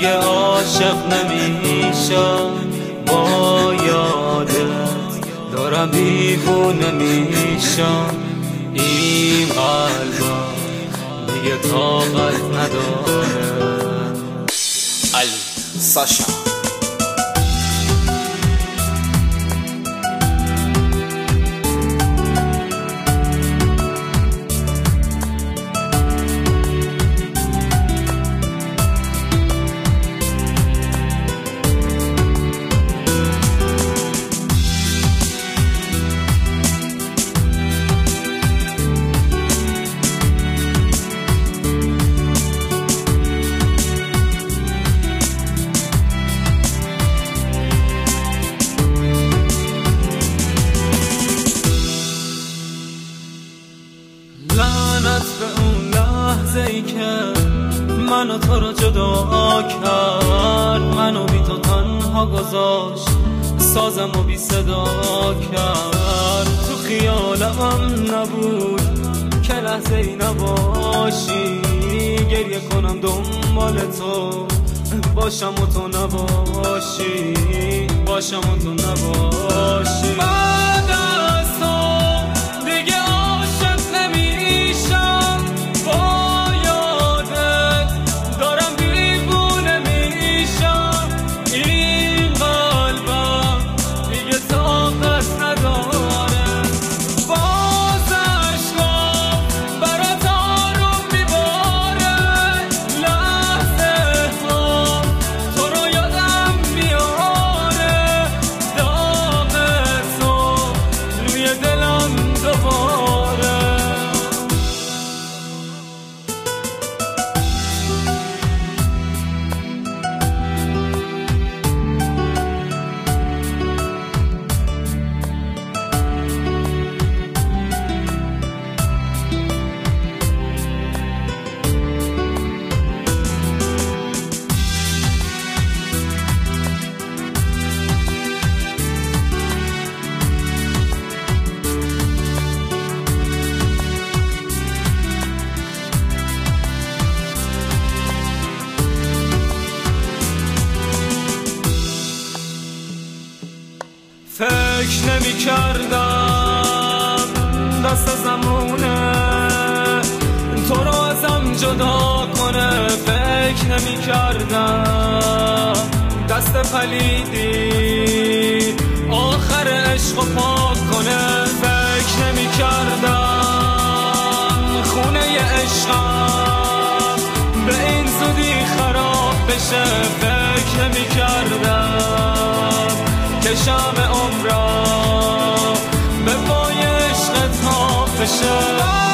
دیگه عاشق نمیشم، با یادت دارم دیوونه میشم. این قلبم دیگه طاقت نداره. علی ساشا ای که منو تو رو جدا کرد، منو بی تو تنها گذاشت، سازمو بی صدا کرد. تو خیالم نبود که لحظه ای نباشی، گریه کنم دنبال تو باشم و تو نباشی، باشم و تو نباشی. بعد از تو دیگه عاشق نمیشم، با یادت دارم دیوونه میشم. این قلبم دیگه طاقت نداره، باز عشقام برات آروم میباره. لحظه ها تو رو یادم میاره، داغ تو روی دلم دوباره. فکر نمی کردم دست زمونه تو رو ازم جدا کنه، فکر نمی کردم دست پلیدی آخر عشق و پاک کنه. فکر نمی کردم خونه عشقم به این زودی خراب بشه، فکر نمی کردم که شمع عمرم به پای عشقت تاب بشه.